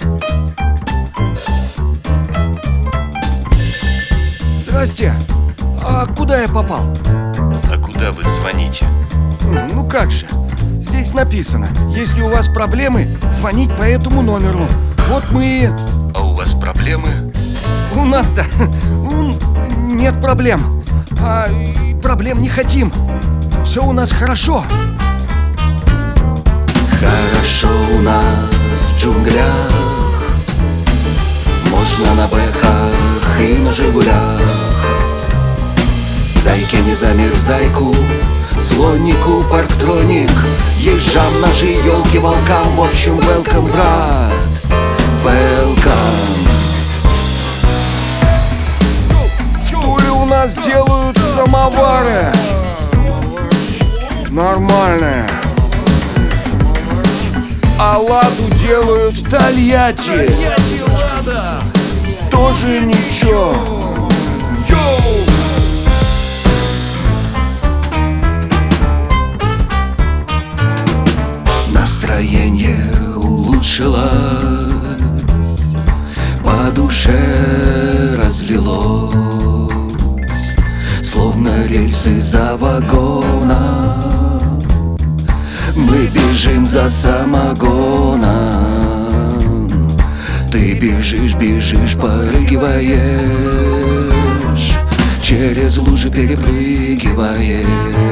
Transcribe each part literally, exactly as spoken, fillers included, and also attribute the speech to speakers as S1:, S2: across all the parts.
S1: Здрасте. А куда я попал?
S2: А куда вы звоните?
S1: Ну как же, здесь написано: если у вас проблемы, звонить по этому номеру. Вот мы...
S2: А у вас проблемы?
S1: У нас-то нет проблем. А и проблем не хотим. Все у нас хорошо.
S3: Хорошо у нас в джунглях. Можно на бэхах и на жигулях. Зайке не замерзайку, слоннику парктроник, езжам наши елки волкам. В общем, welcome, брат, welcome.
S1: В Туле у нас делают самовары нормальные, а ладу делают в Тольятти. Тоже ничего. Йоу!
S3: Настроение улучшилось, по душе разлилось, словно рельсы за вагоном. Мы бежим за самогоном. Ты бежишь, бежишь, порыгиваешь, через лужи перепрыгиваешь.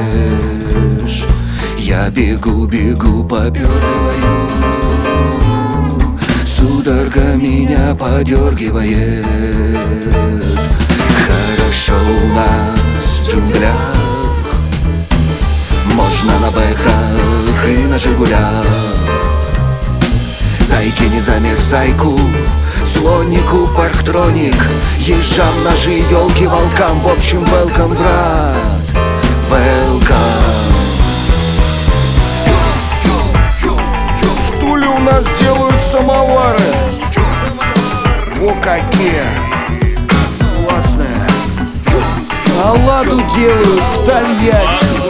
S3: Я бегу, бегу, попёрлываю, судорога меня подергивает. Хорошо у нас в джунглях. Можно на бэхах и на жигулях. Зайке не замерзайку, слоннику парктроник, езжам наши елки волкам. В общем, welcome, брат, welcome.
S1: В Туле у нас делают самовары. Во какие классные. А ладу делают в Тольятти.